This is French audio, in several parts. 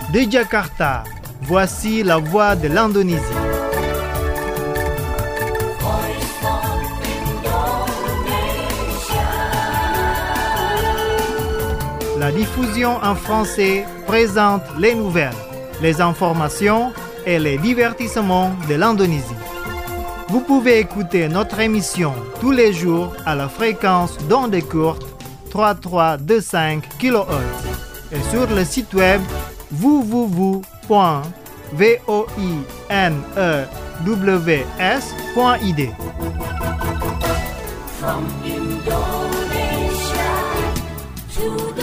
De Jakarta, voici la voix de l'Indonésie. La diffusion en français présente les nouvelles, les informations et les divertissements de l'Indonésie. Vous pouvez écouter notre émission tous les jours à la fréquence d'onde courte 3325 kHz et sur le site web www.voinews.id. From Indonesia to the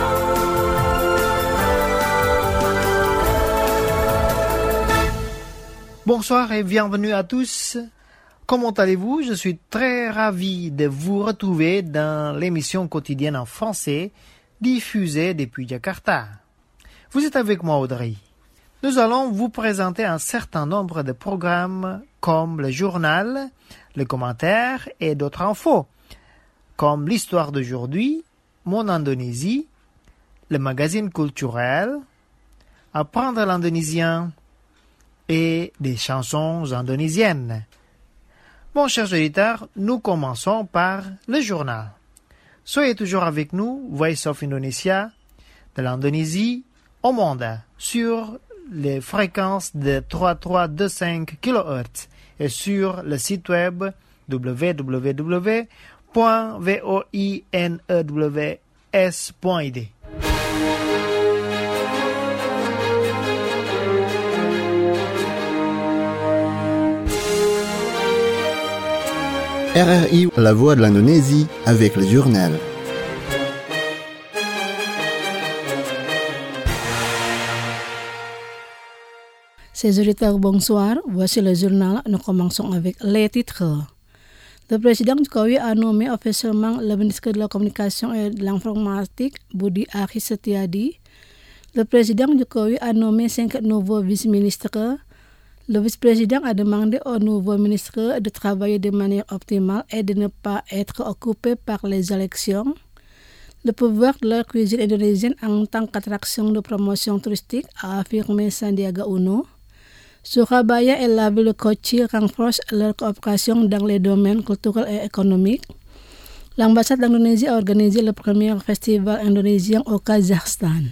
Bonsoir et bienvenue à tous. Comment allez-vous? Je suis très ravi de vous retrouver dans l'émission quotidienne en français diffusée depuis Jakarta. Vous êtes avec moi, Audrey. Nous allons vous présenter un certain nombre de programmes comme le journal, les commentaires et d'autres infos, comme l'histoire d'aujourd'hui, mon Indonésie, le magazine culturel, apprendre l'indonésien, et des chansons indonésiennes. Bon, chers auditeurs, nous commençons par le journal. Soyez toujours avec nous, Voice of Indonesia, de l'Indonésie au monde, sur les fréquences de 3325 kHz et sur le site web www.voinews.id. RRI, la voix de l'Indonésie, avec le journal. Ces auditeurs, bonsoir. Voici le journal. Nous commençons avec les titres. Le président Jokowi a nommé officiellement le ministre de la Communication et de l'Informatique, Budi Ari Setiadi. Le président Jokowi a nommé 5 nouveaux vice-ministres. Le vice-président a demandé au nouveau ministre de travailler de manière optimale et de ne pas être occupé par les élections. Le pouvoir de la cuisine indonésienne en tant qu'attraction de promotion touristique, a affirmé Sandiaga Uno. Surabaya et la ville de Kochi renforcent leur coopération dans les domaines culturels et économiques. L'ambassade d'Indonésie a organisé le premier festival indonésien au Kazakhstan.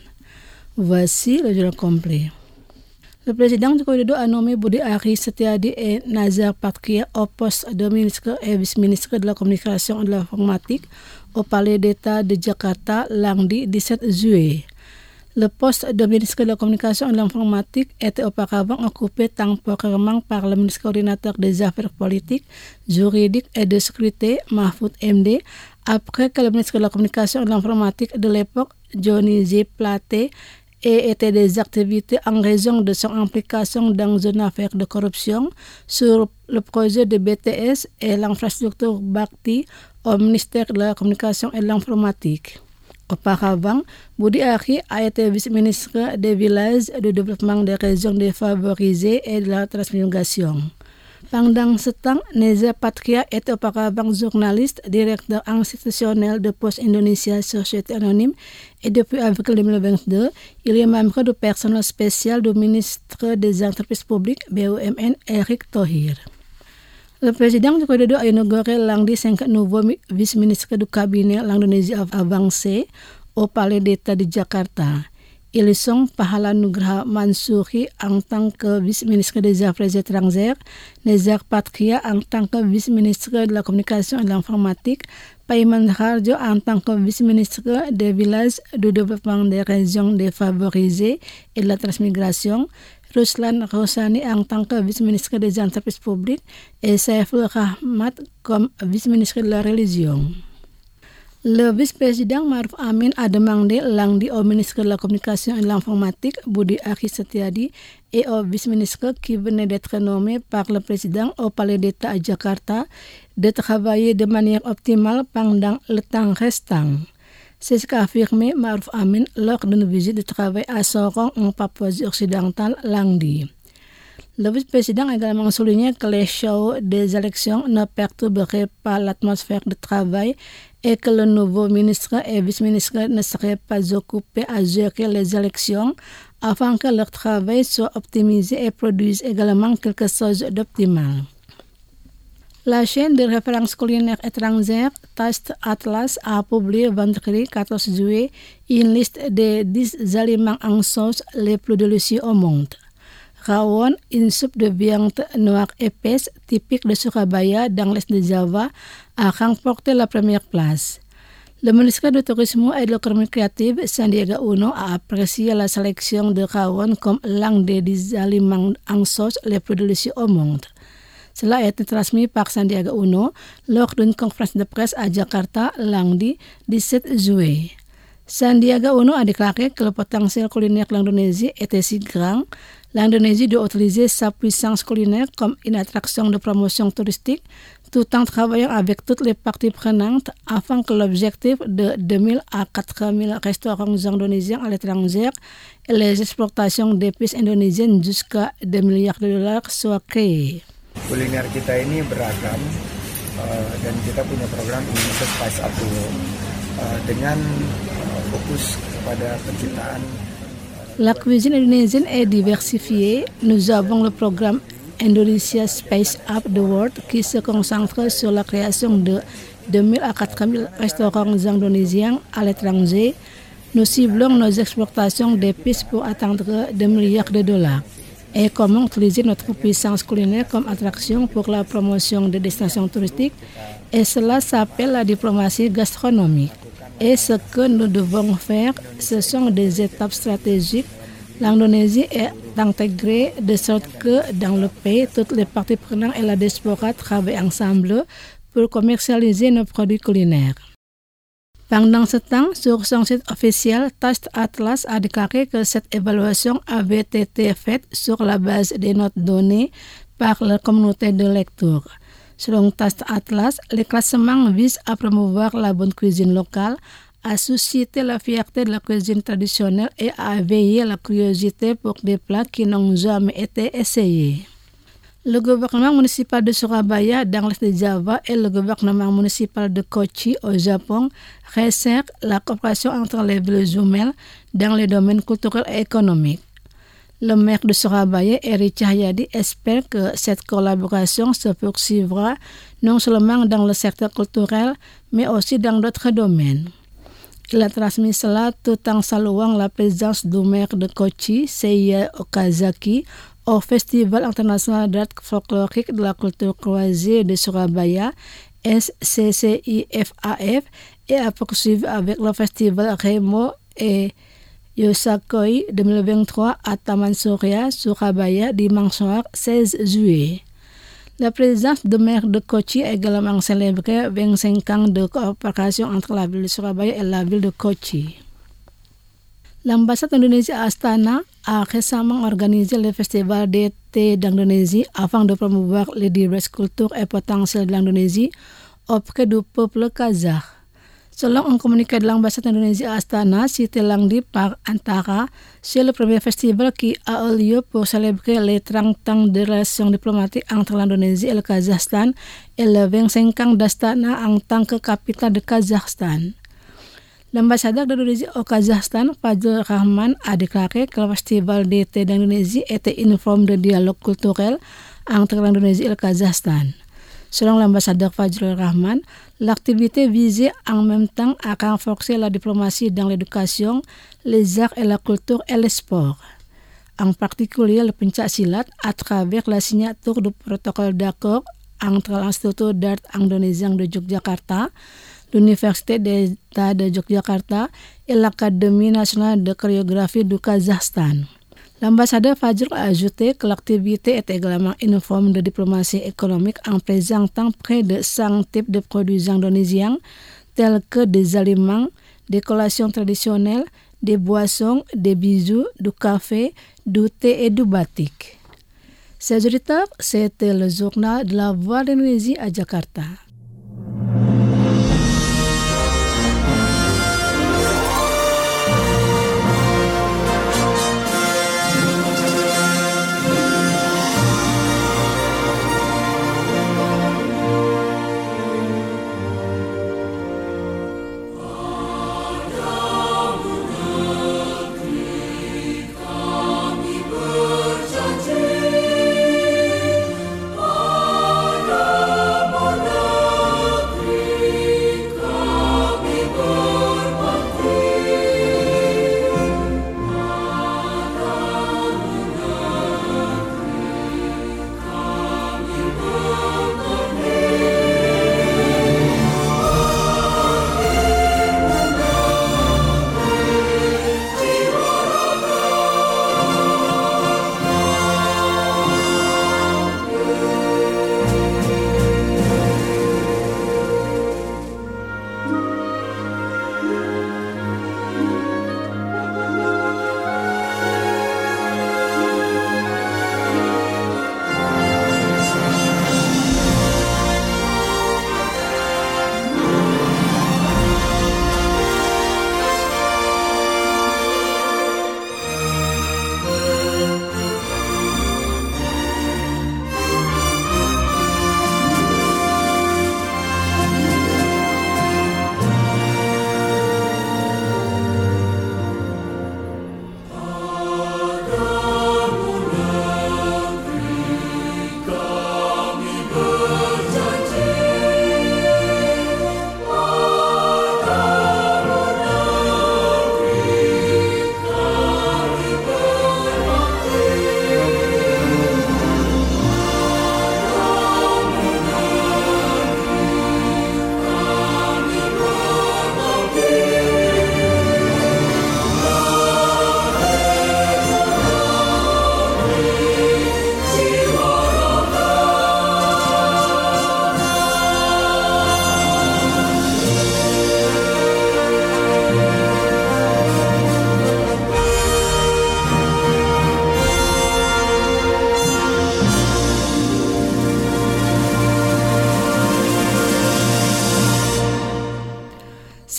Voici le journal complet. Le président Joko Widodo a nommé Budi Ari Setiadi et Nazar Patkaya au poste de ministre et vice-ministre de la Communication et de l'Informatique au Palais d'État de Jakarta lundi 17 juillet. Le poste de ministre de la Communication et de l'Informatique était auparavant occupé temporairement par le ministre coordinateur des Affaires politiques, juridiques et de sécurité, Mahfud MD, après que le ministre de la Communication et de l'Informatique de l'époque, Johnny G. Plate, et était des activités en raison de son implication dans une affaire de corruption sur le projet de BTS et l'infrastructure Bhakti au ministère de la Communication et de l'Informatique. Auparavant, Budi Ari a été vice-ministre des villages, du développement des régions défavorisées et de la transmigration. Pendant ce temps, Nazar Patkaya était auparavant journaliste, directeur institutionnel de Poste Indonesia Société Anonyme et depuis avril 2022, il est membre du personnel spécial du ministre des Entreprises publiques BUMN Erick Thohir. Le président Joko Widodo a inauguré lundi 5 nouveaux vice-ministres du cabinet l'Indonésie avancée au Palais d'État de Jakarta. Ils sont Pahala Nugraha Mansuri en tant que vice-ministre des Affaires étrangères, Nazar Patkaya en tant que vice-ministre de la Communication et de l'Informatique, Paiman Harjo en tant que vice-ministre des villages, du développement des régions défavorisées et de la transmigration, Ruslan Rosani en tant que vice-ministre des Entreprises publiques et Saiful Rahmat comme vice-ministre de la Religion. Le vice-président Maruf Amin a demandé lundi au ministre de la Communication et de l'Informatique, Budi Ari Setiadi, et au vice-ministre qui venait d'être nommé par le président au Palais d'État à Jakarta de travailler de manière optimale pendant le temps restant. C'est ce qu'a affirmé Maruf Amin lors d'une visite de travail à Sorong en Papouasie-Occidentale lundi. Le vice-président a également souligné que les shows des élections ne perturberaient pas l'atmosphère de travail et que le nouveau ministre et vice-ministre ne seraient pas occupés à gérer les élections afin que leur travail soit optimisé et produise également quelque chose d'optimal. La chaîne de référence culinaire étrangère Taste Atlas a publié vendredi 14 juillet une liste des 10 aliments en sauce les plus délicieux au monde. Rawon, une soupe de viande noire épaisse typique de Surabaya dans l'est de Java, a remporté la première place. Le ministère du Tourisme et de l'économie créative, Sandiaga Uno, a apprécié la sélection de rawon comme l'un des 10 aliments en sauce les plus délicieux au monde. Cela a été transmis par Sandiaga Uno lors d'une conférence de presse à Jakarta lundi 17 juillet. Sandiaga Uno a déclaré que le potentiel culinaire de l'Indonésie était si grand. L'Indonésie doit utiliser sa puissance culinaire comme une attraction de promotion touristique tout en travaillant avec toutes les parties prenantes afin que l'objectif de 2000 à 4000 restaurants indonésiens à l'étranger et les exportations d'épices indonésiennes jusqu'à 2 milliards de dollars soit créé. Kuliner kita ini beragam dan kita punya program Indonesia Spice Up the World dengan fokus kepada penciptaan. La cuisine indonésienne est diversifiée. Nous avons le programme Indonesia Spice Up the World qui se concentre sur la création de 2000 à 4000 restaurants indonésiens à l'étranger. Nous ciblons nos exportations d'épices pour atteindre 2 milliards de dollars. Et comment utiliser notre puissance culinaire comme attraction pour la promotion des destinations touristiques. Et cela s'appelle la diplomatie gastronomique. Et ce que nous devons faire, ce sont des étapes stratégiques. L'Indonésie est intégrée de sorte que dans le pays, toutes les parties prenantes et la diaspora travaillent ensemble pour commercialiser nos produits culinaires. Pendant ce temps, sur son site officiel, Taste Atlas a déclaré que cette évaluation avait été faite sur la base des notes données par la communauté de lecture. Selon Taste Atlas, les classements visent à promouvoir la bonne cuisine locale, à susciter la fierté de la cuisine traditionnelle et à éveiller la curiosité pour des plats qui n'ont jamais été essayés. Le gouvernement municipal de Surabaya dans l'est de Java et le gouvernement municipal de Kochi au Japon resserrent la coopération entre les villes jumelles dans les domaines culturels et économiques. Le maire de Surabaya, Eri Cahyadi, espère que cette collaboration se poursuivra non seulement dans le secteur culturel, mais aussi dans d'autres domaines. Il a transmis cela tout en saluant la présence du maire de Kochi, Seiya Okazaki, au Festival international d'art folklorique de la culture croisée de Surabaya, SCCIFAF, et a poursuivi avec le festival Remo et Yosakoi 2023 à Taman Surya, Surabaya, dimanche soir 16 juillet. La présence du maire de Kochi a également célébré 25 ans de coopération entre la ville de Surabaya et la ville de Kochi. L'ambassade d'Indonésie à Astana a récemment organisé le festival d'été d'Indonésie afin de promouvoir les diverses cultures et potentiels de l'Indonésie auprès du peuple kazakh. Selon un communiqué de l'ambassade d'Indonésie à Astana, cité lundi par Antara, c'est le premier festival qui a eu lieu pour célébrer les 30 ans de relations diplomatiques entre l'Indonésie et le Kazakhstan et les 25 ans d'Astana en tant que capitale de Kazakhstan. L'ambassadeur d'Indonésie au Kazakhstan, Fajrul Rahman, a déclaré que le festival d'été d'Indonésie était une forme de dialogue culturel entre l'Indonésie et le Kazakhstan. Selon l'ambassadeur Fajrul Rahman, l'activité visait en même temps à renforcer la diplomatie dans l'éducation, les arts et la culture et le sport. En particulier le pencak silat à travers la signature du protocole d'accord entre l'Institut d'art indonésien de Yogyakarta, l'Université d'État de Yogyakarta et l'Académie nationale de chorégraphie du Kazakhstan. L'ambassadeur Fajrul a ajouté que l'activité est également une forme de diplomatie économique en présentant près de 100 types de produits indonésiens tels que des aliments, des collations traditionnelles, des boissons, des bijoux, du café, du thé et du batik. Ces auditeurs, c'était le journal de la Voix d'Indonésie à Jakarta.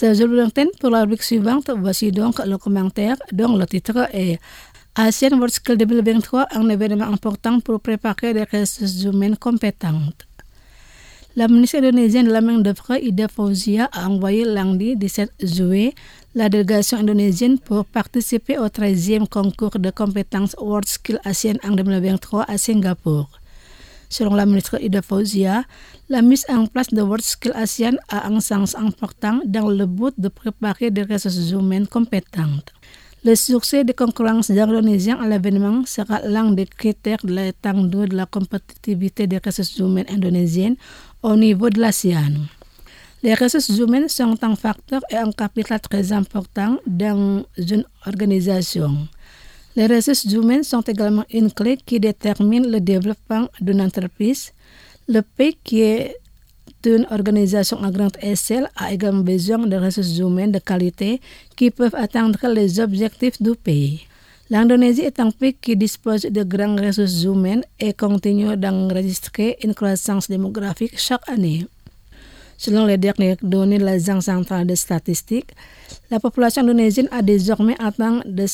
C'est le bulletin pour la rubrique suivante. Voici donc le commentaire dont le titre est ASEAN World Skills 2023, un événement important pour préparer des ressources humaines compétentes. La ministre indonésienne de la main-d'œuvre Ida Fauzia a envoyé lundi 17 juillet la délégation indonésienne pour participer au 13e concours de compétences World Skills ASEAN en 2023 à Singapour. Selon la ministre Ida Fauzia, la mise en place de World Skills ASEAN a un sens important dans le but de préparer des ressources humaines compétentes. Le succès des concurrences indonésiennes à l'événement sera l'un des critères de l'étendue de la compétitivité des ressources humaines indonésiennes au niveau de l'ASEAN. Les ressources humaines sont un facteur et un capital très important dans une organisation. Les ressources humaines sont également une clé qui détermine le développement d'une entreprise. Le pays qui est une organisation à grande échelle a également besoin de ressources humaines de qualité qui peuvent atteindre les objectifs du pays. L'Indonésie est un pays qui dispose de grandes ressources humaines et continue d'enregistrer une croissance démographique chaque année. Selon les dernières données de l'Agence centrale des statistiques, la population indonésienne a désormais atteint de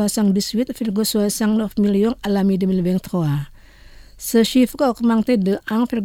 178,69 millions à la mi-2023. Ce chiffre a augmenté de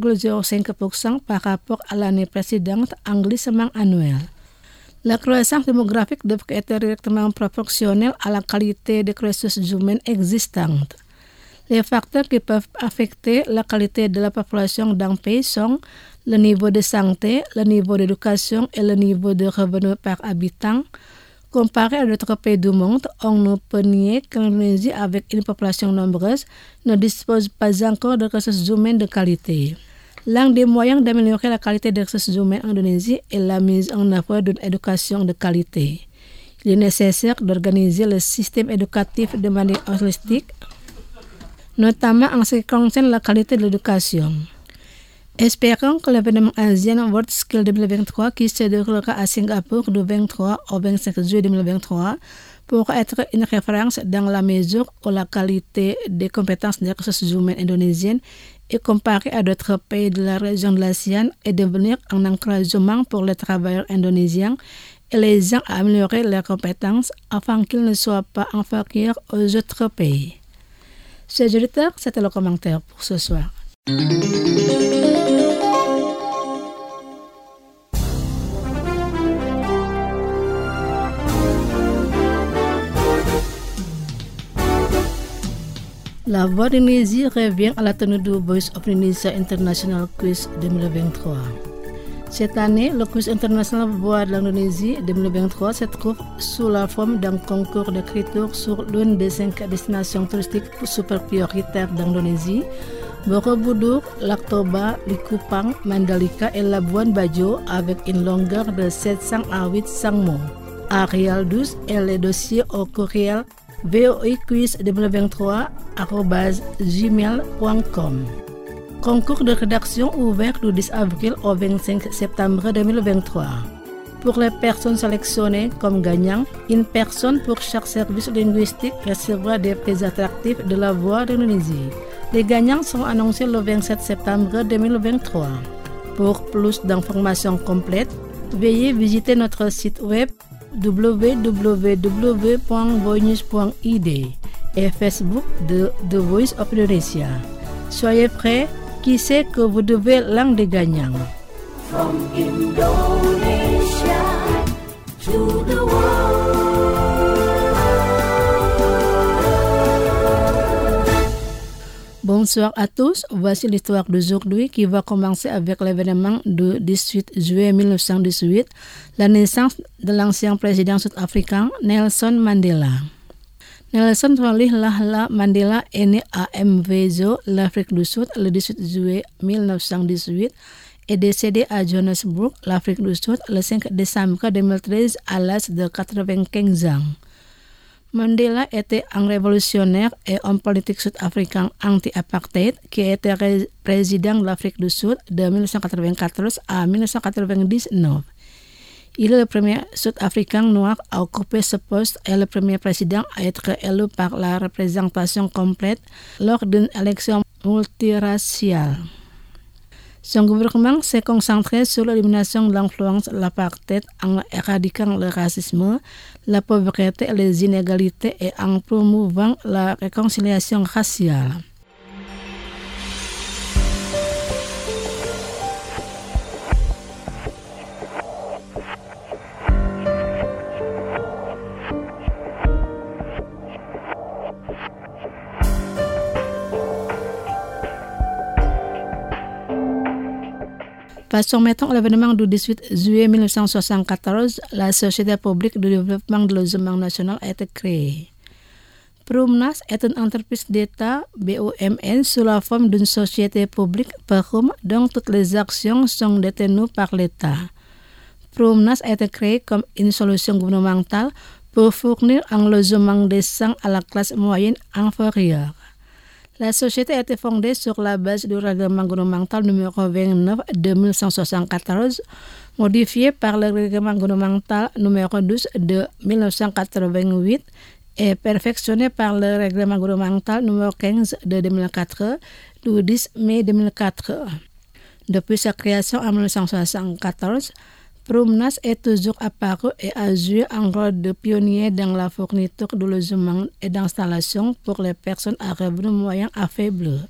1,05% par rapport à l'année précédente en glissement annuel. La croissance démographique devrait être directement proportionnelle à la qualité des ressources humaines existantes. Les facteurs qui peuvent affecter la qualité de la population d'un pays sont le niveau de santé, le niveau d'éducation et le niveau de revenus par habitant. Comparé à d'autres pays du monde, on ne peut nier que l'Indonésie, avec une population nombreuse, ne dispose pas encore de ressources humaines de qualité. L'un des moyens d'améliorer la qualité des ressources humaines en Indonésie est la mise en œuvre d'une éducation de qualité. Il est nécessaire d'organiser le système éducatif de manière holistique, notamment en ce qui concerne la qualité de l'éducation. Espérons que l'événement ASEAN World Skills 2023 qui se déroulera à Singapour du 23 au 25 juillet 2023 pourra être une référence dans la mesure où la qualité des compétences des ressources humaines indonésiennes est comparée à d'autres pays de la région de l'ASEAN et devenir un encouragement pour les travailleurs indonésiens et les gens à améliorer leurs compétences afin qu'ils ne soient pas inférieurs aux autres pays. Chers auditeurs, c'était le commentaire pour ce soir. La Voix d'Indonésie revient à la tenue du Voice of Indonesia International Quiz 2023. Cette année, le Quiz international Voix de l'Indonésie 2023 se trouve sous la forme d'un concours d'écriture sur l'une des 5 destinations touristiques super prioritaires d'Indonésie, Borobudur, Lac Toba, Likupang, Mandalika et Labuan Bajo avec une longueur de 700 à 800 mots. Arial 12 et les dossiers au courriel voiquiz2023@gmail.com. Concours de rédaction ouvert du 10 avril au 25 septembre 2023. Pour les personnes sélectionnées comme gagnants, une personne pour chaque service linguistique recevra des prix attractifs de la Voix d'Indonésie. Les gagnants sont annoncés le 27 septembre 2023. Pour plus d'informations complètes, veuillez visiter notre site web www.voinews.id et Facebook de The Voice of Indonesia. Soyez prêts, qui sait que vous devez l'un des gagnants. From Indonesia to the world. Bonsoir à tous, voici l'histoire d'aujourd'hui qui va commencer avec l'événement du 18 juillet 1918, la naissance de l'ancien président sud-africain Nelson Mandela. Nelson Rolihlahla Mandela est né à Mvezo, l'Afrique du Sud, le 18 juillet 1918 et décédé à Johannesburg, l'Afrique du Sud, le 5 décembre 2013 à l'âge de 95 ans. Mandela était un révolutionnaire et homme politique sud-africain anti-apartheid qui était président de l'Afrique du Sud de 1994 à 1999. Il est le premier Sud-Africain noir à occuper ce poste et le premier président à être élu par la représentation complète lors d'une élection multiraciale. Son gouvernement s'est concentré sur l'élimination de l'influence de l'apartheid en éradiquant le racisme, la pauvreté et les inégalités et en promouvant la réconciliation raciale. Passons maintenant à l'événement du 18 juillet 1974, la Société publique de développement de logement national a été créée. Prumnas est une entreprise d'État, BOMN, sous la forme d'une société publique Perum dont toutes les actions sont détenues par l'État. Prumnas a été créée comme une solution gouvernementale pour fournir un logement décent à la classe moyenne inférieure. La société a été fondée sur la base du règlement gouvernemental numéro 29 de 1974, modifié par le règlement gouvernemental numéro 12 de 1988 et perfectionné par le règlement gouvernemental numéro 15 de 2004 du 10 mai 2004. Depuis sa création en 1974, Prumnas est toujours apparu et a joué un rôle de pionnier dans la fourniture de logements et d'installations pour les personnes à revenus moyens à faible.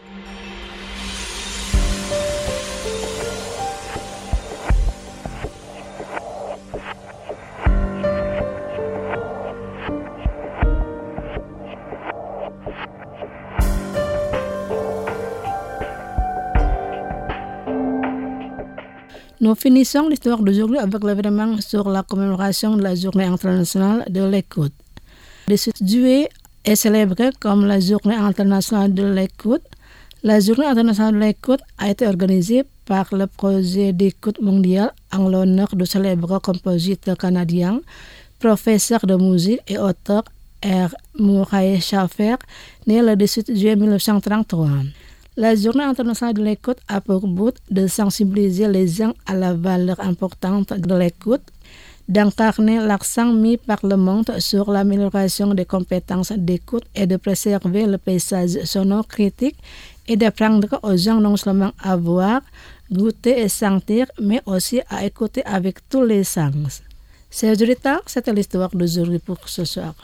Nous finissons l'histoire d'aujourd'hui avec l'événement sur la commémoration de la Journée internationale de l'écoute. Le 18 juillet est célébré comme la Journée internationale de l'écoute. La Journée internationale de l'écoute a été organisée par le projet d'écoute mondiale en l'honneur du célèbre compositeur canadien, professeur de musique et auteur R. Murray Schafer, né le 18 juillet 1933. La Journée internationale de l'écoute a pour but de sensibiliser les gens à la valeur importante de l'écoute, d'incarner l'accent mis par le monde sur l'amélioration des compétences d'écoute et de préserver le paysage sonore critique et d'apprendre aux gens non seulement à voir, goûter et sentir, mais aussi à écouter avec tous les sens. Chers auditeurs, c'était l'histoire d'aujourd'hui pour ce soir.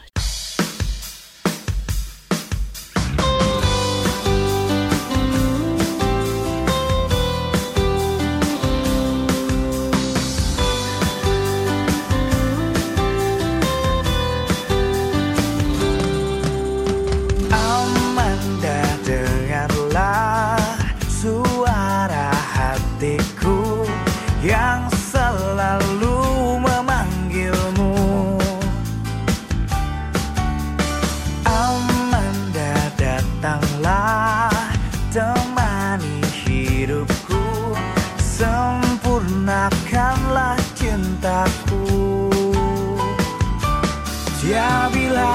Sempurnakanlah cintaku. Ya bila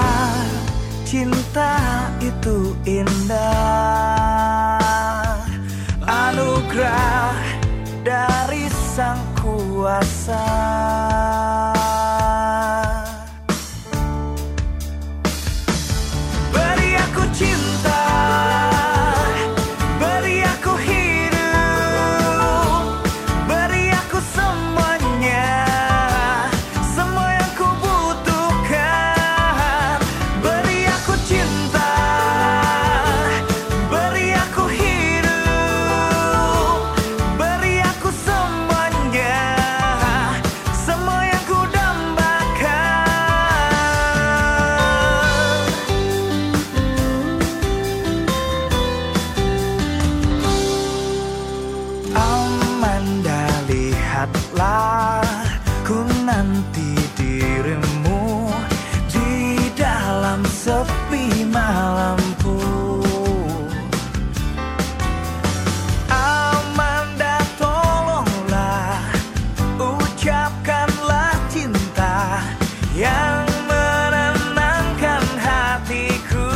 cinta itu indah, anugerah dari Sang Kuasa. Beri aku cinta, beri aku hidup, beri aku semuanya, semua yang ku butuhkan. Beri aku cinta, beri aku hidup, beri aku semuanya, semua yang ku dambakan. Amanda, lihatlah, ku nanti dirimu di dalam sepi malamku. Amanda, tolonglah, ucapkanlah cinta yang menenangkan hatiku.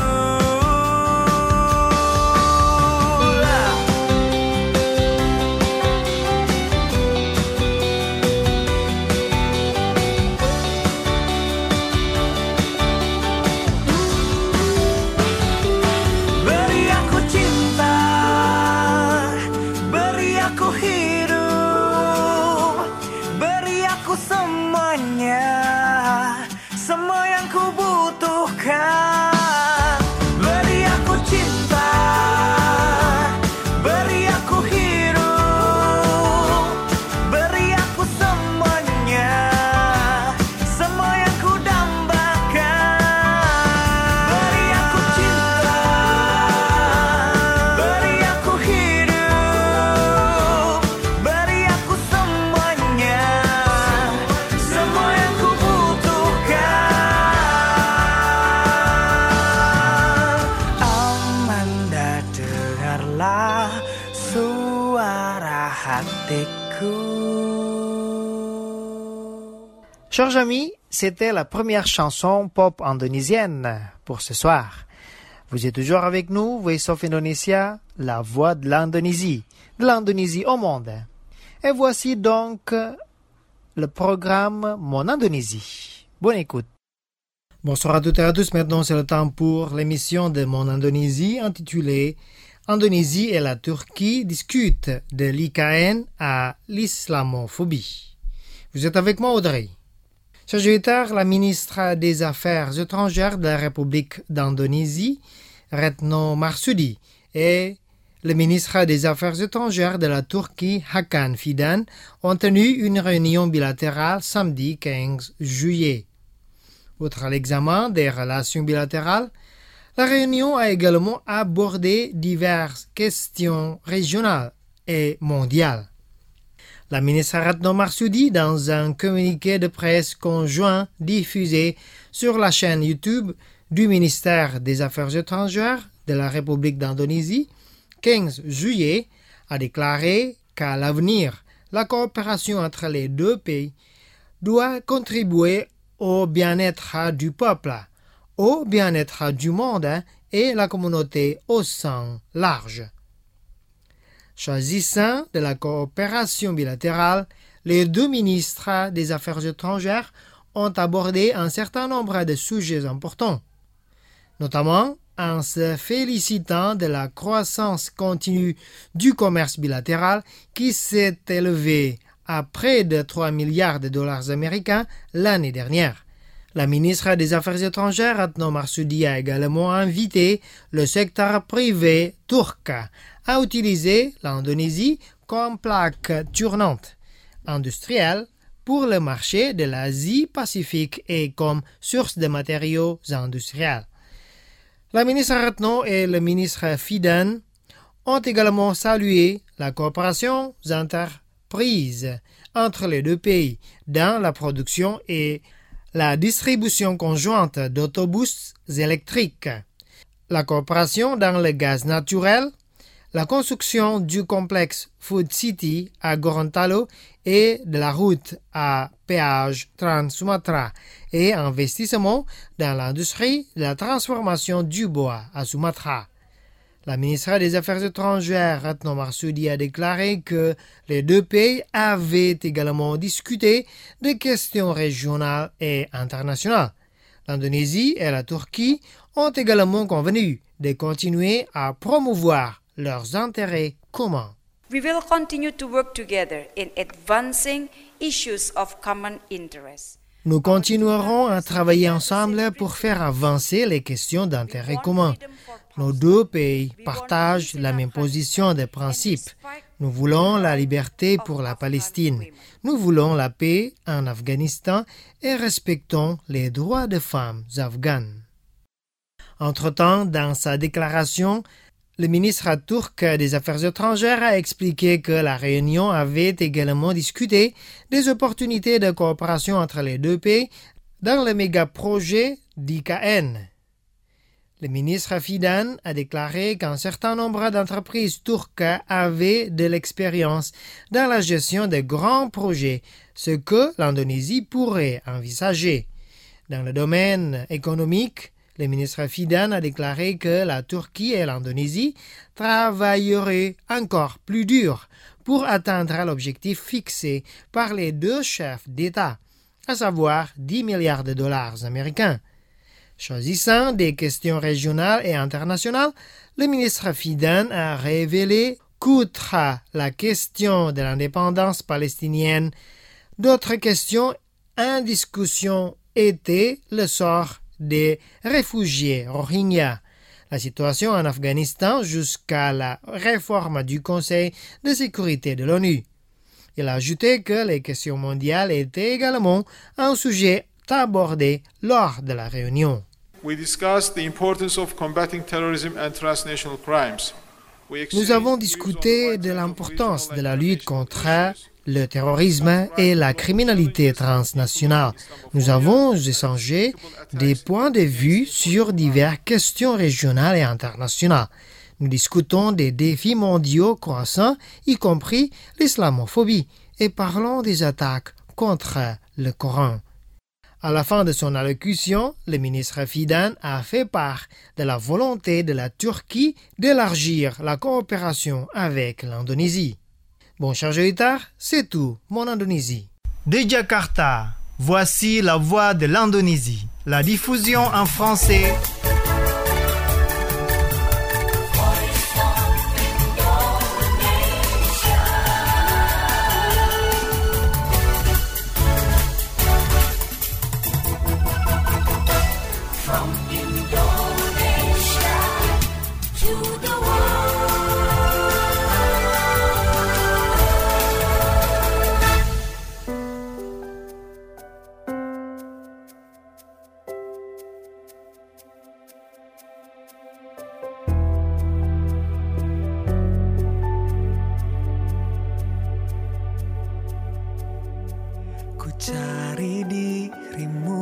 hatiku. Chers amis, c'était la première chanson pop indonésienne pour ce soir. Vous êtes toujours avec nous, Voice of Indonesia, la voix de l'Indonésie au monde. Et voici donc le programme Mon Indonésie. Bonne écoute. Bonsoir à toutes et à tous. Maintenant, c'est le temps pour l'émission de Mon Indonésie intitulée Indonésie et la Turquie discutent de l'IKN à l'islamophobie. Vous êtes avec moi, Audrey. Chers auditeurs, la ministre des Affaires étrangères de la République d'Indonésie, Retno Marsudi, et le ministre des Affaires étrangères de la Turquie, Hakan Fidan, ont tenu une réunion bilatérale samedi 15 juillet. Outre l'examen des relations bilatérales, la réunion a également abordé diverses questions régionales et mondiales. La ministre Retno Marsudi, dans un communiqué de presse conjoint diffusé sur la chaîne YouTube du ministère des Affaires étrangères de la République d'Indonésie, 15 juillet, a déclaré qu'à l'avenir, la coopération entre les deux pays doit contribuer au bien-être du peuple, au bien-être du monde et la communauté au sens large. Choisissant de la coopération bilatérale, les deux ministres des Affaires étrangères ont abordé un certain nombre de sujets importants, notamment en se félicitant de la croissance continue du commerce bilatéral qui s'est élevé à près de 3 milliards de dollars américains l'année dernière. La ministre des Affaires étrangères, Retno Marsudi, a également invité le secteur privé turc à utiliser l'Indonésie comme plaque tournante industrielle pour le marché de l'Asie-Pacifique et comme source de matériaux industriels. La ministre Retno et le ministre Fidan ont également salué la coopération entreprise entre les deux pays dans la production et la distribution conjointe d'autobus électriques, la coopération dans le gaz naturel, la construction du complexe Food City à Gorontalo et de la route à péage Trans-Sumatra et investissement dans l'industrie de la transformation du bois à Sumatra. La ministre des Affaires étrangères, Retno Marsudi, a déclaré que les deux pays avaient également discuté des questions régionales et internationales. L'Indonésie et la Turquie ont également convenu de continuer à promouvoir leurs intérêts communs. We will continue to work together in advancing issues of common interest. Nous continuerons à travailler ensemble pour faire avancer les questions d'intérêt commun. Nos deux pays partagent la même position de principe. Nous voulons la liberté pour la Palestine. Nous voulons la paix en Afghanistan et respectons les droits des femmes afghanes. Entre-temps, dans sa déclaration, le ministre turc des Affaires étrangères a expliqué que la réunion avait également discuté des opportunités de coopération entre les deux pays dans le méga-projet d'IKN. Le ministre Fidan a déclaré qu'un certain nombre d'entreprises turques avaient de l'expérience dans la gestion de grands projets, ce que l'Indonésie pourrait envisager. Dans le domaine économique, le ministre Fidan a déclaré que la Turquie et l'Indonésie travailleraient encore plus dur pour atteindre l'objectif fixé par les deux chefs d'État, à savoir 10 milliards de dollars américains. Choisissant des questions régionales et internationales, le ministre Fidan a révélé qu'outre la question de l'indépendance palestinienne, d'autres questions en discussion étaient le sort des réfugiés Rohingyas, la situation en Afghanistan jusqu'à la réforme du Conseil de sécurité de l'ONU. Il a ajouté que les questions mondiales étaient également un sujet abordé lors de la réunion. Nous avons discuté de l'importance de la lutte contre le terrorisme et la criminalité transnationale. Nous avons échangé des points de vue sur diverses questions régionales et internationales. Nous discutons des défis mondiaux croissants, y compris l'islamophobie, et parlons des attaques contre le Coran. À la fin de son allocution, le ministre Fidan a fait part de la volonté de la Turquie d'élargir la coopération avec l'Indonésie. Bon, chers auditeurs, c'est tout, mon Indonésie. De Jakarta, voici la voix de l'Indonésie. La diffusion en français. Ku cari dirimu,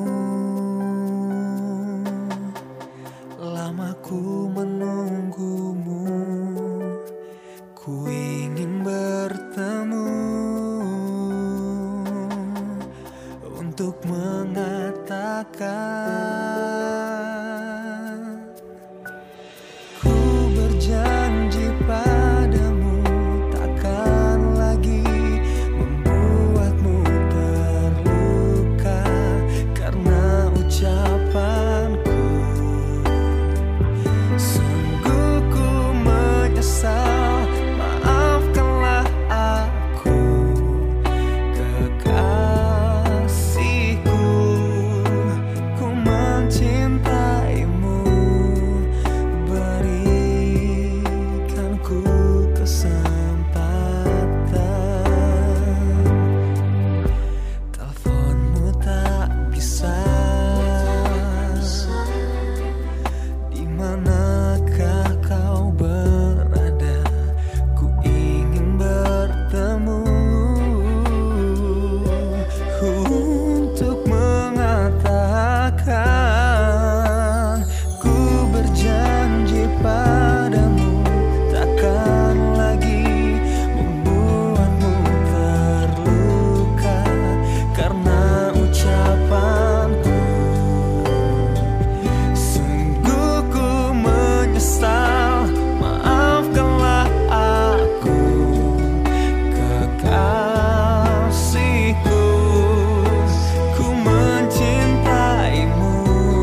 lama ku menunggumu, ku ingin bertemu untuk mengatakan ku berjanji padamu takkan lagi membuatmu terluka karena ucapanku. Sungguh ku menyesal, maafkanlah aku, kekasihku. Ku mencintaimu, berikan ku kesempatan. Teleponmu tak bisa, di manakah kau berada? Ku ingin bertemu untuk mengatakan ku berjanji padamu takkan lagi membuatmu terluka karena ucapanku. Sungguh ku menyesal, maafkanlah aku, kekasihku. Ku mencintaimu,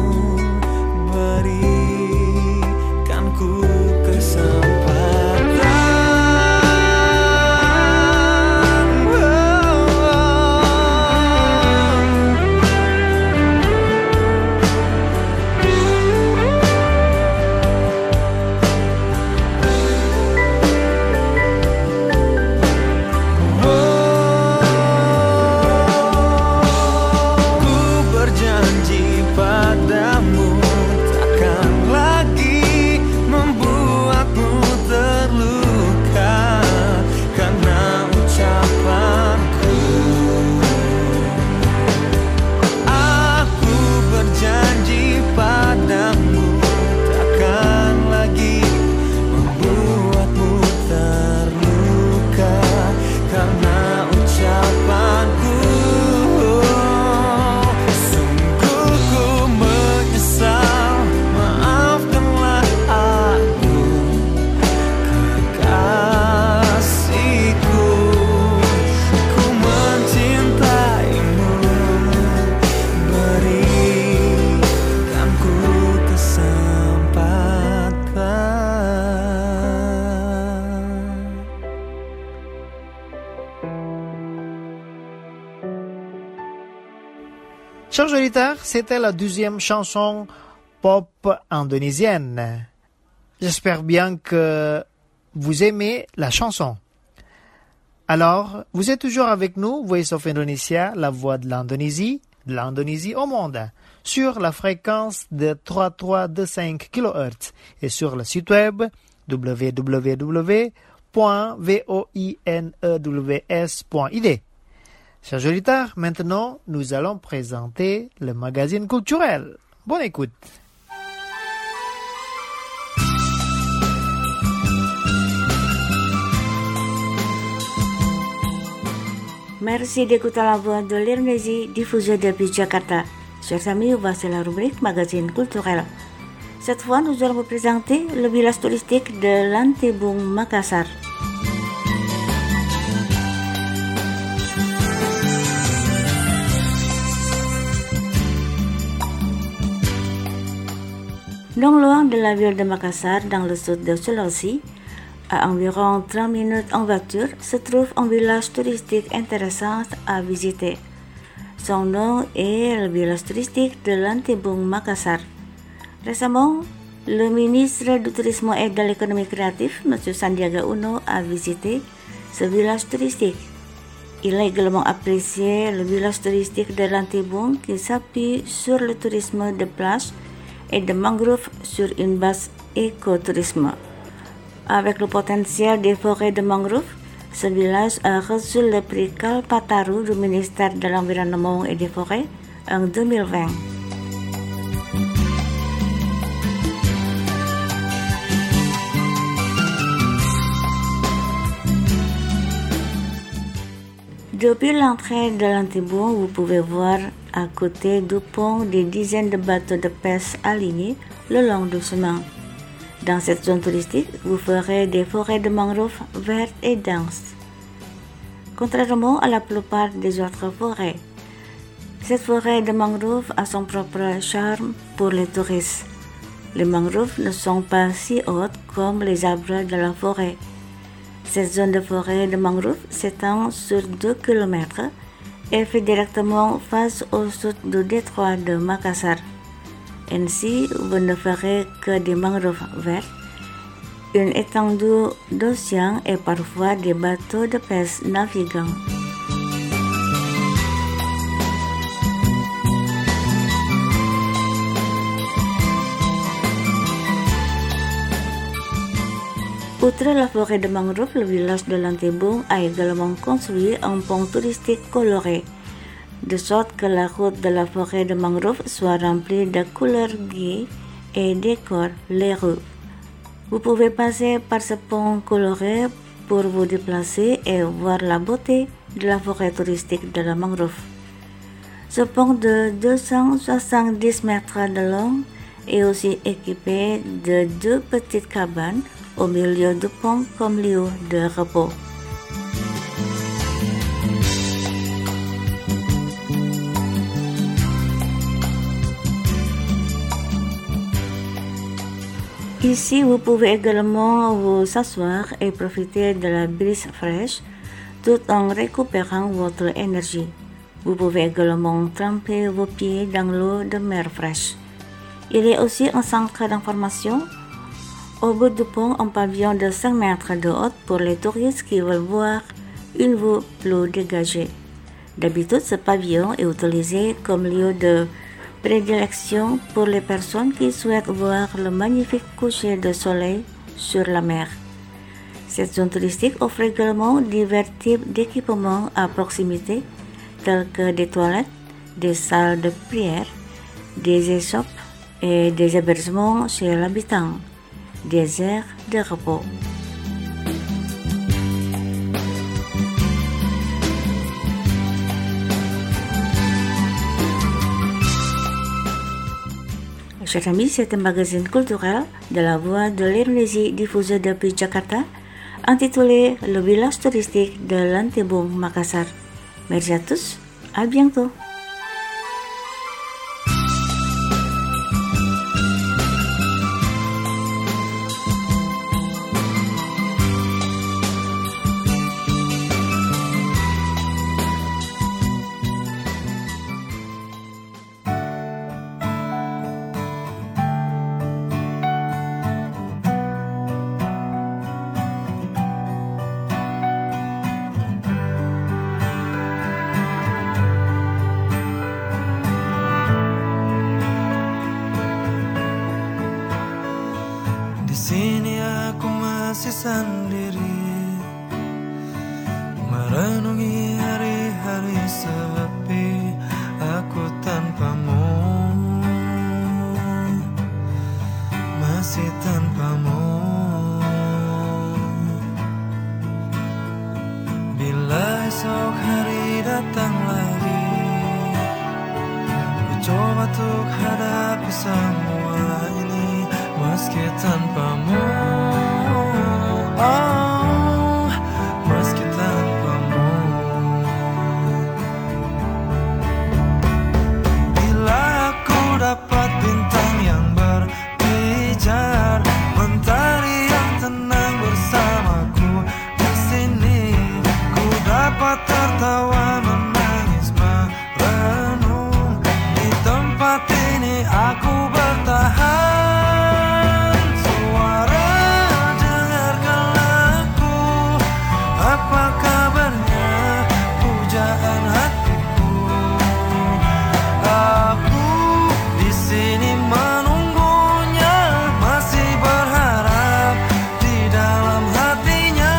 berikan ku kesempatan. Ku berjanji padamu takkan lagi membuatmu terluka karena ucapanku. Aku berjanji padamu takkan lagi membuatmu terluka karena ucapanku. Sungguh ku menyesal, maafkanlah aku, kekasihku. Ku mencintaimu, berikan ku kesempatan. Chers auditeurs, c'était la deuxième chanson pop indonésienne. J'espère bien que vous aimez la chanson. Alors, vous êtes toujours avec nous, Voice of Indonesia, la voix de l'Indonésie au monde, sur la fréquence de 3325 kHz et sur le site web www.voinews.id. Chers auditeurs, maintenant, nous allons présenter le magazine culturel. Bonne écoute. Merci d'écouter la voix de l'Indonésie diffusée depuis Jakarta. Chers amis, voici la rubrique magazine culturel. Cette fois, nous allons vous présenter le village touristique de Lantebung, Makassar. Non loin de la ville de Makassar, dans le sud de Sulawesi, à environ 30 minutes en voiture, se trouve un village touristique intéressant à visiter. Son nom est le village touristique de Lantebung, Makassar. Récemment, le ministre du Tourisme et de l'économie créative, M. Sandiaga Uno, a visité ce village touristique. Il a également apprécié le village touristique de Lantebung qui s'appuie sur le tourisme de plage et de mangrove sur une base écotourisme. Avec le potentiel des forêts de mangrove, ce village a reçu le prix Kalpataru du ministère de l'Environnement et des Forêts en 2020. Depuis l'entrée de Lantebung, vous pouvez voir à côté du pont des dizaines de bateaux de pêche alignés le long du chemin. Dans cette zone touristique, vous ferez des forêts de mangroves vertes et denses. Contrairement à la plupart des autres forêts, cette forêt de mangroves a son propre charme pour les touristes. Les mangroves ne sont pas si hautes comme les arbres de la forêt. Cette zone de forêt de mangroves s'étend sur 2 km et fait directement face au sud du détroit de Makassar. Ainsi, vous ne ferez que des mangroves vertes, une étendue d'océan et parfois des bateaux de pêche naviguant. Outre la forêt de mangrove, le village de Lantebung a également construit un pont touristique coloré, de sorte que la route de la forêt de mangrove soit remplie de couleurs gaies et décore les rues. Vous pouvez passer par ce pont coloré pour vous déplacer et voir la beauté de la forêt touristique de la mangrove. Ce pont de 270 mètres de long est aussi équipé de 2 petites cabanes au milieu du pont comme lieu de repos. Ici, vous pouvez également vous asseoir et profiter de la brise fraîche tout en récupérant votre énergie. Vous pouvez également tremper vos pieds dans l'eau de mer fraîche. Il y a aussi un centre d'information au bout du pont, un pavillon de 5 mètres de haut pour les touristes qui veulent voir une vue plus dégagée. D'habitude, ce pavillon est utilisé comme lieu de prédilection pour les personnes qui souhaitent voir le magnifique coucher de soleil sur la mer. Cette zone touristique offre également divers types d'équipements à proximité, tels que des toilettes, des salles de prière, des échoppes et des hébergements chez l'habitant, des aires de repos. Chers amis, c'est un magazine culturel de la Voix de l'Indonésie diffusé depuis Jakarta, intitulé Le village touristique de Lantebung, Makassar. Merci à tous, à bientôt. Di sini aku masih sendiri, merenungi hari-hari sepi aku tanpamu, masih tanpamu. Bila esok hari datang lagi. Ku coba untuk hadapi semua ini meski tanpamu. Oh, meski tanpamu. Bila aku dapat bintang yang berpijar, mentari yang tenang bersamaku di sini, ku dapat tertawa, menangis, merenung. Di tempat ini aku bertahan. Suara, dengarkanlah aku. Apa kabarnya, pujaan hatiku? Aku di sini menunggunya, masih berharap di dalam hatinya.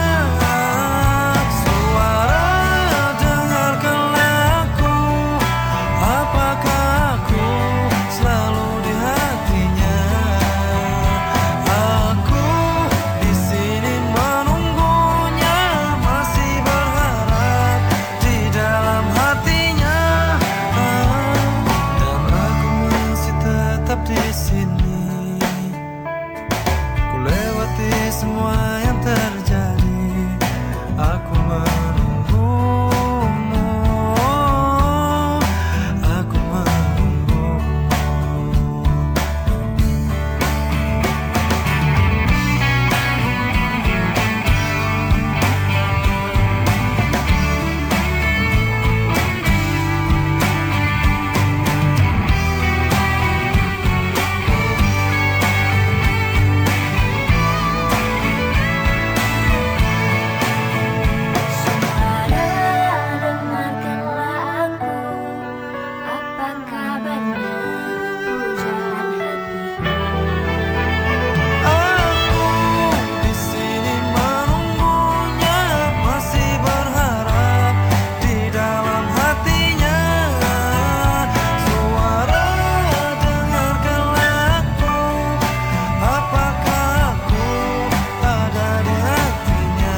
Suara, dengarkanlah aku. Apakah aku selalu di hatinya? Aku di sini menunggunya, masih berharap di dalam hatinya. Dan aku masih tetap di sini. Ku lewati semua yang terjadi. Aku menunggumu. Aku menunggumu. Dengarkanlah aku. Apa kabarnya, pujaan hatiku? Aku di sini menunggunya, masih berharap di dalam hatinya. Suara, dengarkanlah aku. Apakah aku ada di hatinya?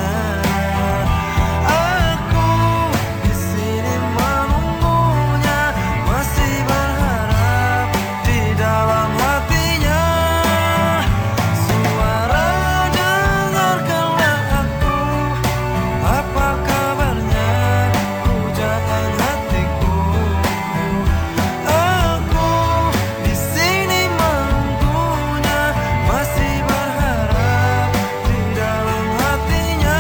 Aku di sini menunggunya, masih berharap di dalam hatinya. Suara, dengarkanlah aku. Apa kabarnya, pujaan hatiku? Aku di sini menunggunya, masih berharap di dalam hatinya.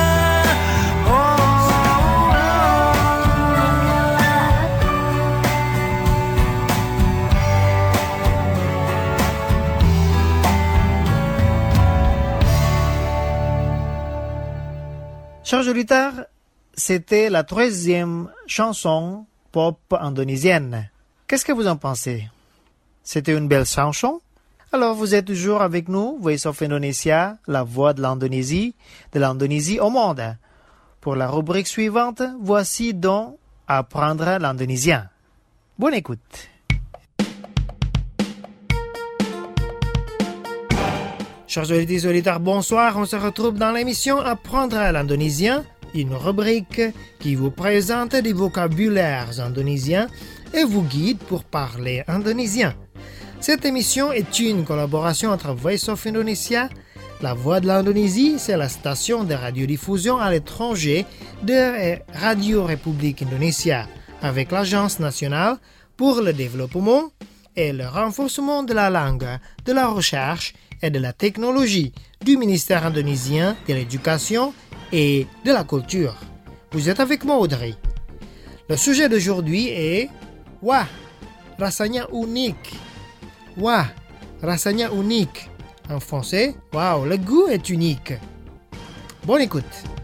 Chers auditeurs, c'était la 13e chanson pop indonésienne. Qu'est-ce que vous en pensez? C'était une belle chanson? Alors vous êtes toujours avec nous, Voice of Indonesia, la voix de l'Indonésie au monde. Pour la rubrique suivante, voici donc apprendre l'indonésien. Bonne écoute. Chers auditeurs, bonsoir. On se retrouve dans l'émission Apprendre l'indonésien, une rubrique qui vous présente des vocabulaires indonésiens et vous guide pour parler indonésien. Cette émission est une collaboration entre Voice of Indonesia, La Voix de l'Indonésie, c'est la station de radiodiffusion à l'étranger de Radio République Indonésia, avec l'Agence nationale pour le développement et le renforcement de la langue, de la recherche et de la technologie du ministère indonésien de l'Éducation et de la Culture. Vous êtes avec moi, Audrey. Le sujet d'aujourd'hui est « Wah, rasanya unik ». « Wah, rasanya unik ». En français, « Wow, le goût est unique ». Bonne écoute.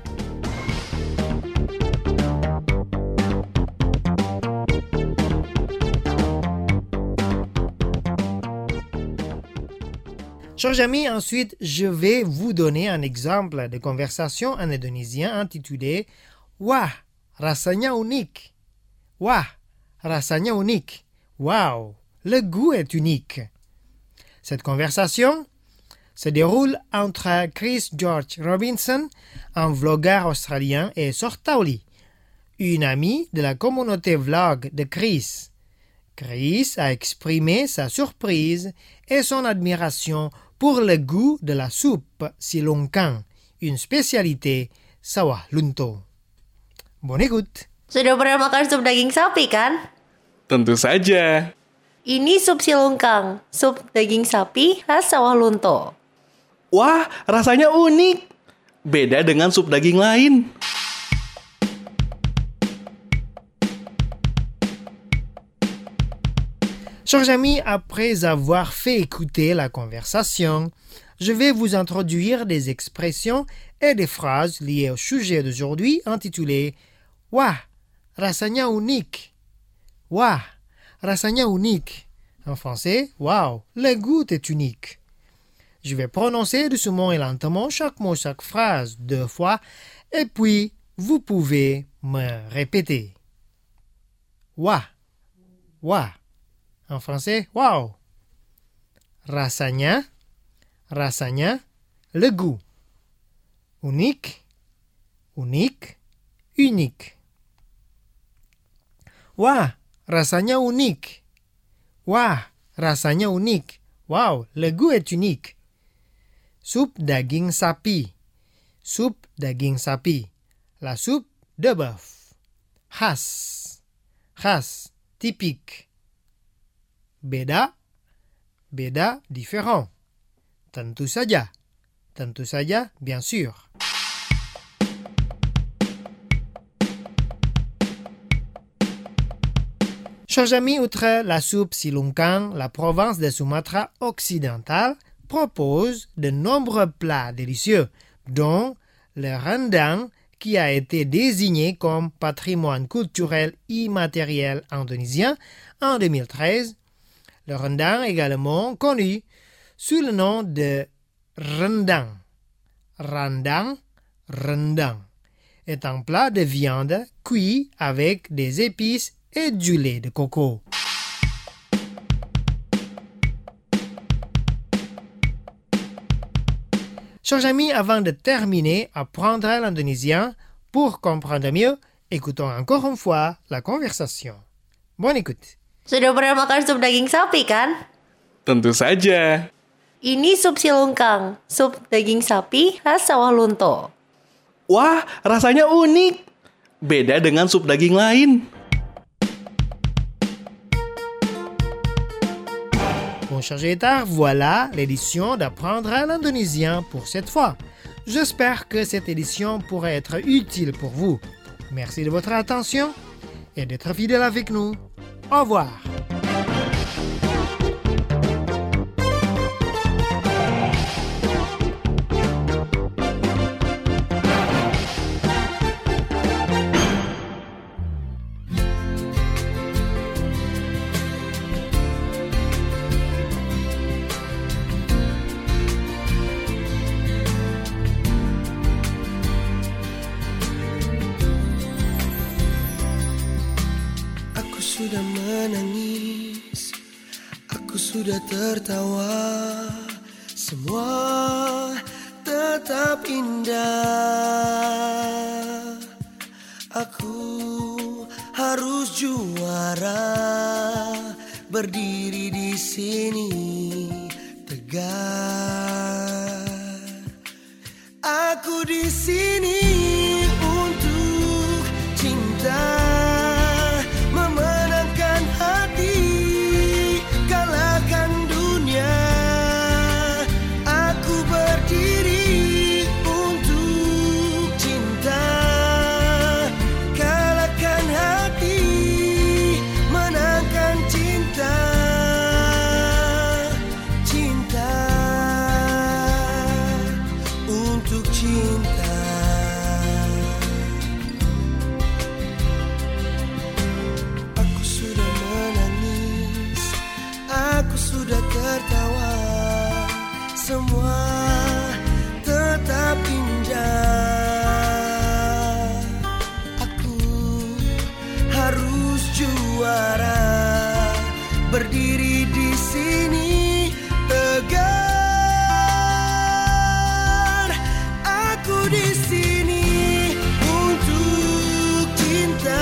Chers amis, ensuite, je vais vous donner un exemple de conversation en indonésien intitulé Wah, rasanya unik. Wah, rasanya unik. Wow, le goût est unique. Cette conversation se déroule entre Chris George Robinson, un vlogueur australien, et Sortauli, une amie de la communauté vlog de Chris. Chris a exprimé sa surprise et son admiration pour le goût de la soupe silongkang, une spécialité sawah lunto. Bonne écoute. Sudah pernah makan sup daging sapi kan? Tentu saja. Ini sup silongkang, sup daging sapi khas sawah lunto. Wah, rasanya unik. Beda dengan sup daging lain. Chers amis, après avoir fait écouter la conversation, je vais vous introduire des expressions et des phrases liées au sujet d'aujourd'hui intitulé « Wah, rasanya unik ». « Wah, rasanya unik ». En français, « Wow, le goût est unique ». Je vais prononcer doucement et lentement chaque mot, chaque phrase 2 fois, et puis vous pouvez me répéter. « Wah, wah ». En français, wow. Rasanya, rasanya, le goût. Unique, unique, unique. Wah, rasanya unik. Wah, rasanya unik. Wow, le goût est unique. Soupe daging sapi. Soupe daging sapi. La soupe de bœuf. Khas, khas, typique. Beda, beda, différent. Tentu saja, bien sûr. Chers amis, outre la soupe silongkang, la province de Sumatra occidentale propose de nombreux plats délicieux, dont le rendang qui a été désigné comme patrimoine culturel immatériel indonésien en 2013. Le rendang également connu sous le nom de rendang. Rendang, rendang est un plat de viande cuit avec des épices et du lait de coco. Chers amis, avant de terminer, apprendre l'indonésien pour comprendre mieux, écoutons encore une fois la conversation. Bonne écoute. Sudah pernah makan sup daging sapi kan? Tentu saja. Ini sup silongkang, sup daging sapi khas sawah lunto. Wah, rasanya unik. Beda dengan sup daging lain. Bon, chers auditeurs, voilà l'édition d'apprendre l'indonésien pour cette fois. J'espère que cette édition pourrait être utile pour vous. Merci de votre attention et d'être fidèle avec nous. Au revoir. Sudah menangis, aku sudah tertawa, semua tetap indah. Aku harus juara, berdiri di sini tegar. Aku di sini untuk cinta. Semua tetap indah. Aku harus juara, berdiri di sini tegar. Aku di sini untuk cinta.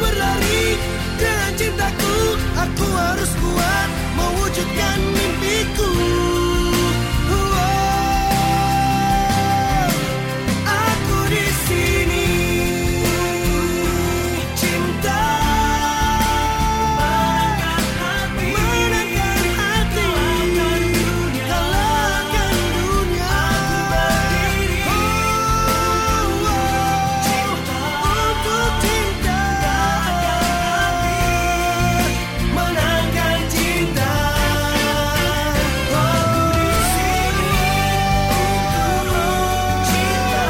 berlari dengan cintaku. Aku harus kuat mewujudkan mimpiku. Aku di sini, cinta menangkan hati, kalahkan dunia. Untuk cinta menangkan cinta. Aku di sini untuk cinta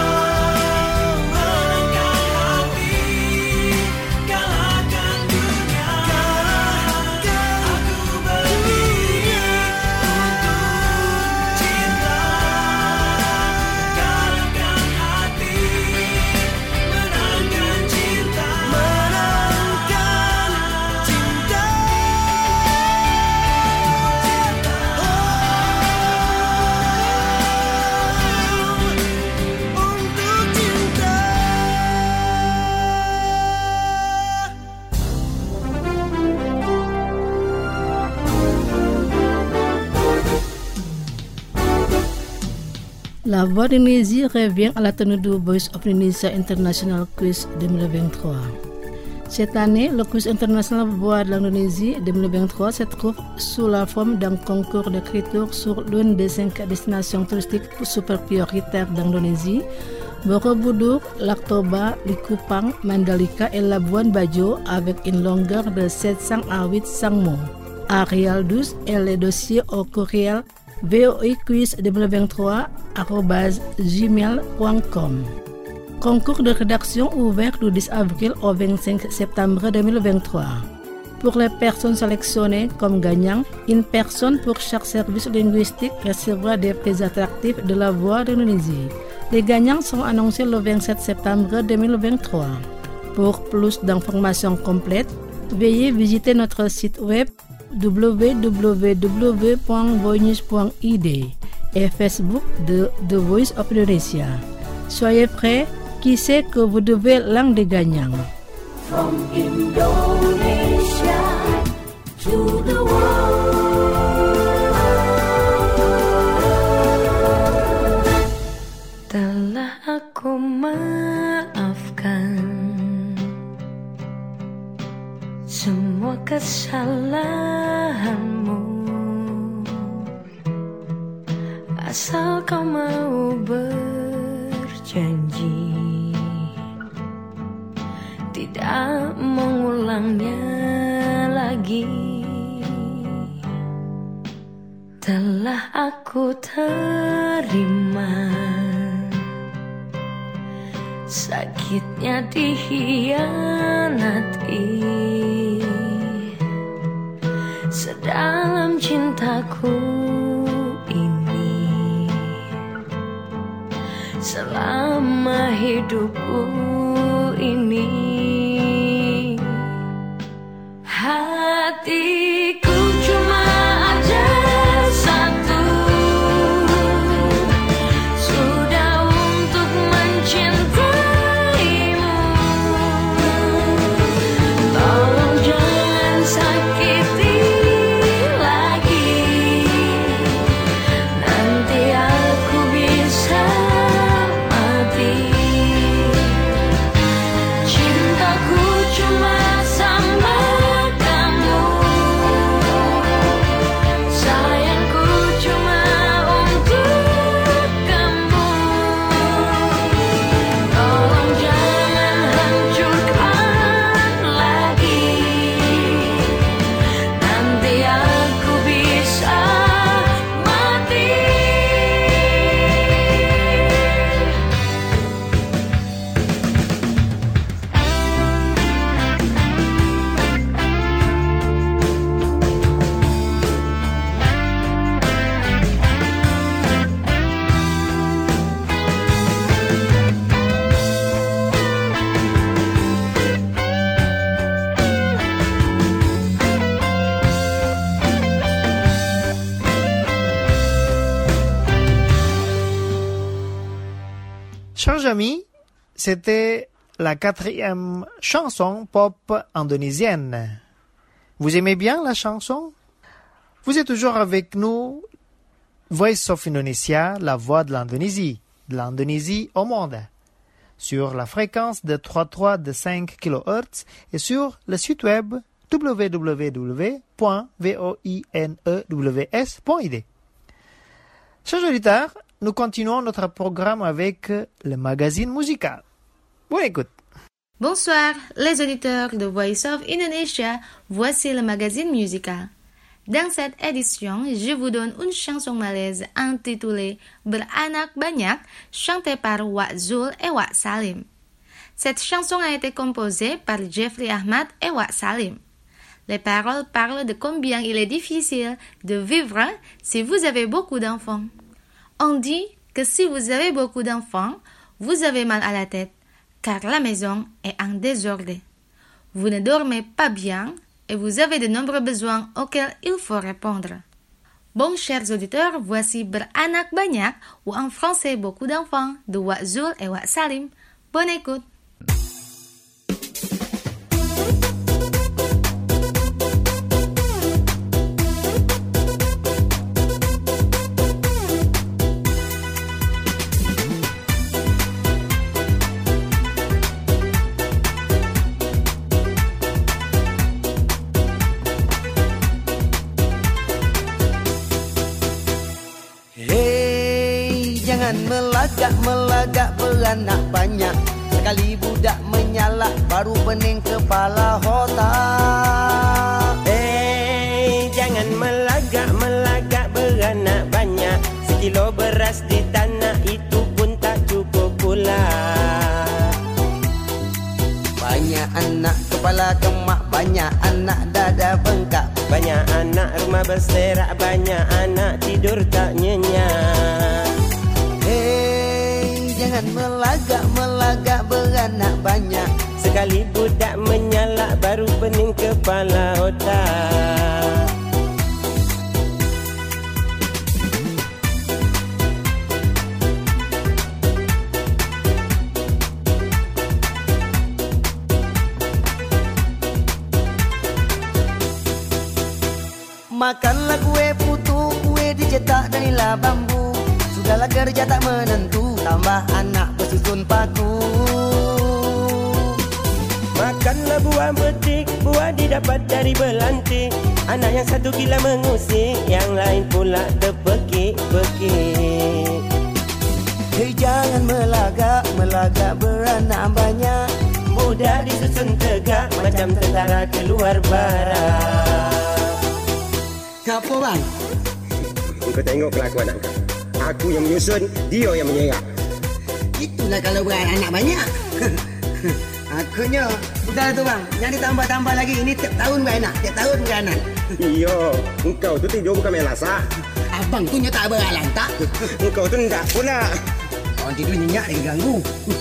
menangkan hati, kalahkan dunia. Aku berdiri untuk cinta, kalahkan hati, menangkan cinta, menangkan cinta. Untuk cinta. La Voix d'Indonésie revient à la tenue du Voice of Indonesia International Quiz 2023. Cette année, le quiz international Voix de l'Indonésie 2023 se trouve sous la forme d'un concours d'écriture sur l'une des 5 destinations touristiques super prioritaires d'Indonésie, Borobudur, Lac Toba, Likupang, Mandalika et Labuan Bajo avec une longueur de 700 à 800 mots. Arial 12 et les dossiers au courriel voiquiz2023@gmail.com. Concours de rédaction ouvert du 10 avril au 25 septembre 2023. Pour les personnes sélectionnées comme gagnants, une personne pour chaque service linguistique recevra des prix attractifs de la Voix d'Indonésie. Les gagnants sont annoncés le 27 septembre 2023. Pour plus d'informations complètes, veuillez visiter notre site web www.voinews.id et Facebook de The Voice of Indonesia. Soyez prêts, qui sait que vous devez l'un des gagnants. From Indonesia to the world. Telah aku maafkan semua kesalahanmu, asal kau mau berjanji tidak mengulangnya lagi. Telah aku terima sakitnya dikhianati, sedalam cintaku ini, selama hidupku ini. Hatiku cuma ada satu, sudah untuk mencintaimu. Tolong jangan sakiti lagi, nanti aku bisa mati. Cintaku cuma sama kamu, sayangku cuma untuk kamu. Tolong jangan hancurkan lagi, nanti aku bisa mati. Chers amis, c'était la 4e chanson pop indonésienne. Vous aimez bien la chanson? Vous êtes toujours avec nous, Voice of Indonesia, la voix de l'Indonésie au monde, sur la fréquence de 33 de 5 kHz et sur le site web www.voinews.id. Chers auditeurs, nous continuons notre programme avec le magazine musical. Bonne écoute. Bonsoir, les auditeurs de Voice of Indonesia, voici le magazine musical. Dans cette édition, je vous donne une chanson malaise intitulée Beranak Banyak, chantée par Wak Zul et Wak Salim. Cette chanson a été composée par Jeffrey Ahmad et Wak Salim. Les paroles parlent de combien il est difficile de vivre si vous avez beaucoup d'enfants. On dit que si vous avez beaucoup d'enfants, vous avez mal à la tête, car la maison est en désordre. Vous ne dormez pas bien et vous avez de nombreux besoins auxquels il faut répondre. Bon, chers auditeurs, voici Beranak Banyak, ou en français beaucoup d'enfants, de Wak Zul et Wak Salim. Bonne écoute. Melagak beranak banyak. Sekali budak menyalak baru pening kepala otak. Jangan melagak beranak banyak. Sekilo beras di tanah itu pun tak cukup pula. Banyak anak kepala kemak, banyak anak dada bengkak, banyak anak rumah berserak, banyak anak tidur tak nyenyak. Jangan melagak beranak banyak. Sekali budak menyalak baru pening kepala otak. Makanlah kue putu, kue dicetak darilah bambu. Sudahlah kerja tak menentu, tambah anak bersusun paku. Makanlah buah betik, buah didapat dari belantik. Anak yang satu gila mengusik, yang lain pula terpekik-pekik. Hei, jangan melagak beranak banyak. Budak disusun tegak macam tentara keluar barat. Apa bang? Kau tengok kelakuan aku. Aku yang menyusun, dia yang menyerah. Itulah kalau beranak banyak. Akunya, bukan tu bang. Yang ditambah-tambah lagi, ini tiap tahun beranak. Iyo, engkau tu tidur bukan main lasak. Abang tu tak beralang tak? Engkau tu enggak pula. Orang tidur nyenyak lagi ganggu.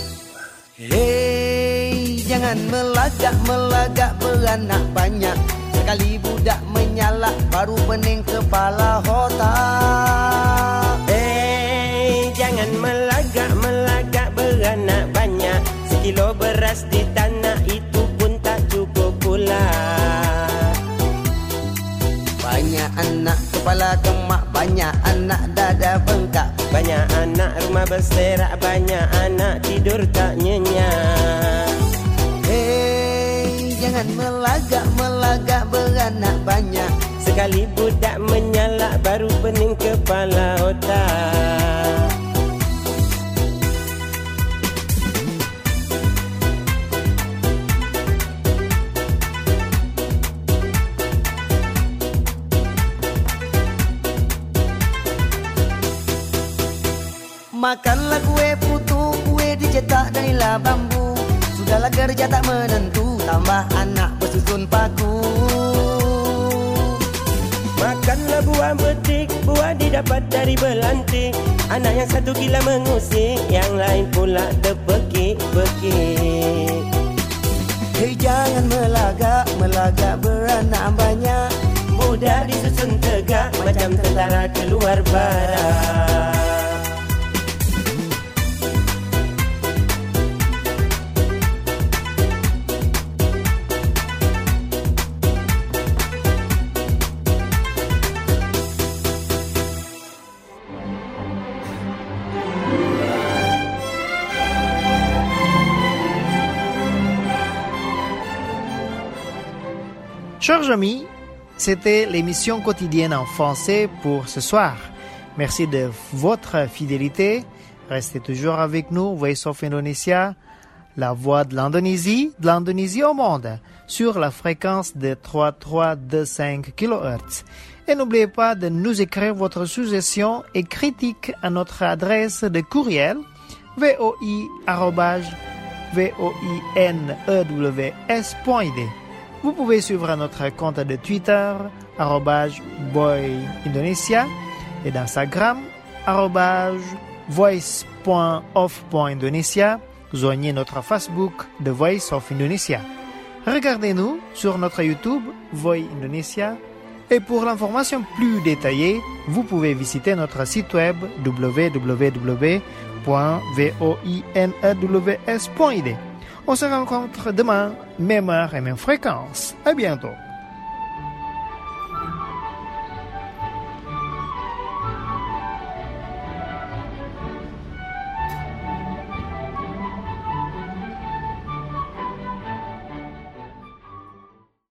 Hei, jangan melagak beranak banyak. Sekali budak menyalak baru pening kepala otak. Jangan melagak beranak banyak. Sekilo beras di tanah itu pun tak cukup pula. Banyak anak kepala kemak, banyak anak dada bengkak, banyak anak rumah berserak, banyak anak tidur tak nyenyak. Jangan melagak beranak banyak. Sekali budak menyalak baru pening kepala otak. Makanlah kue putu, kue dicetak darilah bambu. Sudahlah kerja tak menentu, tambah anak bersusun paku. Makanlah buah betik, buah didapat dari belantik. Anak yang satu gila mengusik, yang lain pula terpekik-pekik. Hei, jangan melagak beranak banyak. Budak disusun tegak macam tentara keluar barat. Chers amis, c'était l'émission quotidienne en français pour ce soir. Merci de votre fidélité. Restez toujours avec nous, Voice of Indonesia, la voix de l'Indonésie au monde, sur la fréquence de 3325 kHz. Et n'oubliez pas de nous écrire votre suggestion et critique à notre adresse de courriel voi@voinews.id. Vous pouvez suivre notre compte de Twitter @voiindonesia et d'Instagram @voice.of.indonesia. Joignez notre Facebook The Voice of Indonesia. Regardez-nous sur notre YouTube Voi Indonesia. Et pour l'information plus détaillée, vous pouvez visiter notre site web www.voinews.id. On se rencontre demain, même heure et même fréquence. À bientôt.